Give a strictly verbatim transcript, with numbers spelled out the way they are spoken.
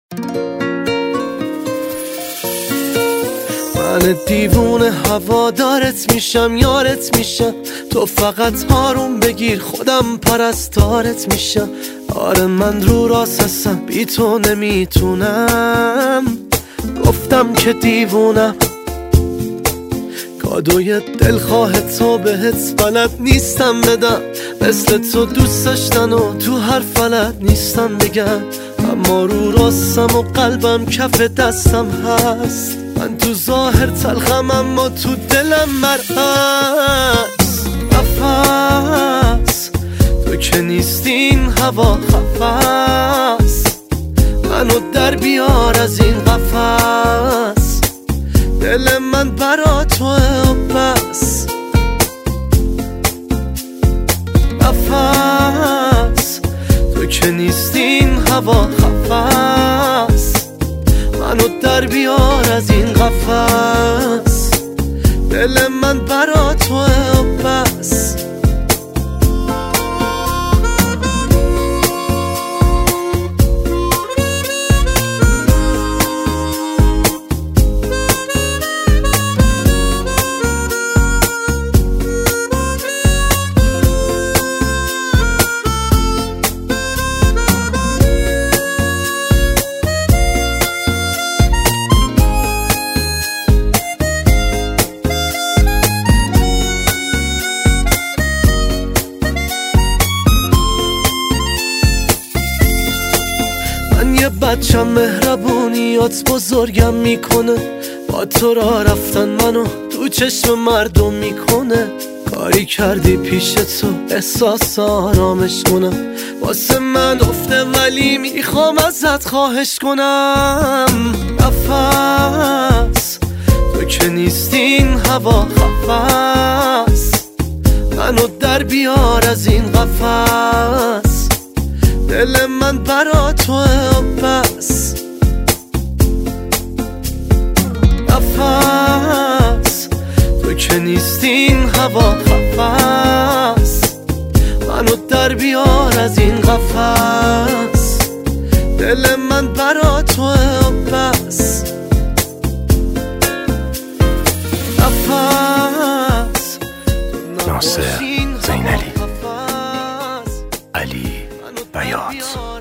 من دیوونه هوادارت میشم، یارت میشم، تو فقط آروم بگیر خودم پرستارت میشم. آره من رو راست هستم، بی تو نمیتونم، گفتم که دیوونم. کادوی دلخواه تو بهت بلد نیستم بدم، مثل تو دوست داشتن و تو هر فلد نیستم بگم. اما رو راستم و قلبم کف دستم هست، من تو ظاهر تلخم اما تو دلم مرهست. نفس تو که نیستی این هوا خفست، منو در بیار از این قفس. دل من برا توه و بس. نفس تو که نیستی این هوا خفست، منو در بیار از این قفس. دل من برا توه و بس. یه بچم مهربونیات بزرگم میکنه، با تو را رفتن منو تو چشم مردم میکنه. کاری کردی پیش تو احساس آرامش کنم، واسه من افته ولی میخوام ازت خواهش کنم. نفس تو که نیستی این هوا خفست، منو در بیار از این قفس. دل من برا توه و بس. نفس تو که نیستی این هوا خفست، منو در بیار از این قفس. دل من برا توه و بس. نفس ناصر زینلی، علی بیات.